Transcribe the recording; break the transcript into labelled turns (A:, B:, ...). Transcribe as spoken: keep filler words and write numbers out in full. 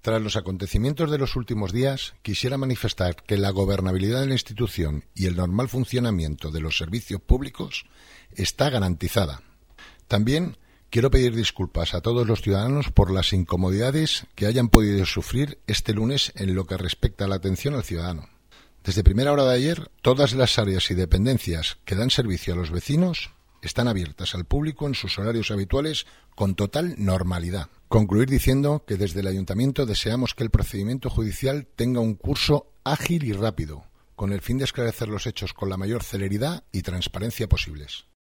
A: Tras los acontecimientos de los últimos días, quisiera manifestar que la gobernabilidad de la institución y el normal funcionamiento de los servicios públicos está garantizada. También quiero pedir disculpas a todos los ciudadanos por las incomodidades que hayan podido sufrir este lunes en lo que respecta a la atención al ciudadano. Desde primera hora de ayer, todas las áreas y dependencias que dan servicio a los vecinos están abiertas al público en sus horarios habituales con total normalidad. Concluir diciendo que desde el Ayuntamiento deseamos que el procedimiento judicial tenga un curso ágil y rápido, con el fin de esclarecer los hechos con la mayor celeridad y transparencia posibles.